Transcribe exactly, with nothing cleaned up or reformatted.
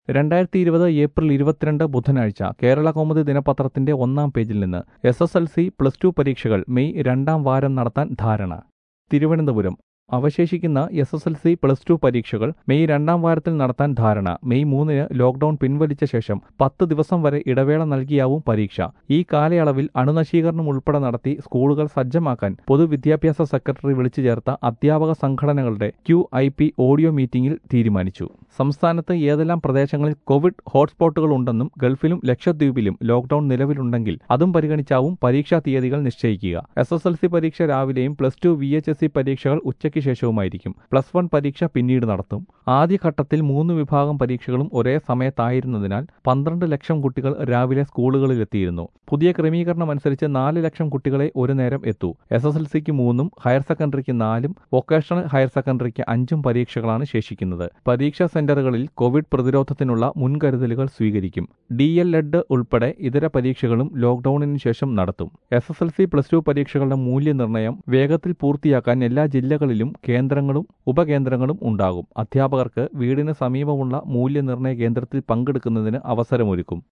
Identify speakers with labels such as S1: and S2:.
S1: രണ്ടായിരത്തി ഇരുപത് ഏപ്രിൽ ഇരുപത്തിരണ്ട് ബുധനാഴ്ച കേരളകൗമുദി ദിനപത്രത്തിന്റെ ഒന്നാം പേജിൽ നിന്ന് S S L C plus two പരീക്ഷകൾ മെയ് രണ്ടാം വാരം നടത്താൻ ധാരണ. തിരുവനന്തപുരം അവശേഷിക്കുന്ന S S L C plus two പരീക്ഷകൾ മെയ് രണ്ടാം വാരത്തിൽ നടത്താൻ ധാരണ. മെയ് മൂന്നിന് ലോക്ഡൌൺ പിൻവലിച്ച ശേഷം പത്ത് ദിവസം വരെ ഇടവേള നൽകിയാവും പരീക്ഷ. ഈ കാലയളവിൽ അണുനശീകരണം ഉൾപ്പെടെ നടത്തി സ്കൂളുകൾ സജ്ജമാക്കാൻ പൊതുവിദ്യാഭ്യാസ സെക്രട്ടറി വിളിച്ചു ചേർത്ത അധ്യാപക സംഘടനകളുടെ ക്യു ഐ പി ഓഡിയോ മീറ്റിംഗിൽ തീരുമാനിച്ചു. സംസ്ഥാനത്ത് ഏതെല്ലാം പ്രദേശങ്ങളിൽ കോവിഡ് ഹോട്ട്സ്പോട്ടുകൾ ഉണ്ടെന്നും ഗൾഫിലും ലക്ഷദ്വീപിലും ലോക്ഡൌൺ നിലവിലുണ്ടെങ്കിൽ അതും പരിഗണിച്ചാവും പരീക്ഷാ തീയതികൾ നിശ്ചയിക്കുക. എസ് എസ് എൽ സി പരീക്ഷ രാവിലെയും plus two V H S C പരീക്ഷകൾ ഉച്ചയ്ക്ക് ശേഷവുമായിരിക്കും. പ്ലസ് വൺ പരീക്ഷ പിന്നീട് നടത്തും. ആദ്യഘട്ടത്തിൽ മൂന്ന് വിഭാഗം പരീക്ഷകളും ഒരേ സമയത്തായിരുന്നതിനാൽ പന്ത്രണ്ട് ലക്ഷം കുട്ടികൾ രാവിലെ സ്കൂളുകളിലെത്തിയിരുന്നു. പുതിയ ക്രമീകരണമനുസരിച്ച് നാല് ലക്ഷം കുട്ടികളെ ഒരു നേരം എത്തൂ. എസ് എസ് എൽ സിക്ക് മൂന്നും ഹയർ സെക്കൻഡറിക്ക് നാലും വൊക്കേഷണൽ ഹയർ സെക്കൻഡറിക്ക് അഞ്ചും പരീക്ഷകളാണ് ശേഷിക്കുന്നത്. പരീക്ഷാ സെന്ററുകളിൽ കോവിഡ് പ്രതിരോധത്തിനുള്ള മുൻകരുതലുകൾ സ്വീകരിക്കും. ഡി എൽ എഡ് ഉൾപ്പെടെ ഇതര പരീക്ഷകളും ലോക്ഡൌണിന് ശേഷം നടത്തും. S S L C plus two പരീക്ഷകളുടെ മൂല്യനിർണ്ണയം വേഗത്തിൽ പൂർത്തിയാക്കാൻ എല്ലാ ജില്ലകളിലും കേന്ദ്രങ്ങളും ഉപകേന്ദ്രങ്ങളും ഉണ്ടാകും. അധ്യാപകർക്ക് വീടിന് സമീപമുള്ള മൂല്യനിർണ്ണയ കേന്ദ്രത്തിൽ പങ്കെടുക്കുന്നതിന് അവസരമൊരുക്കും.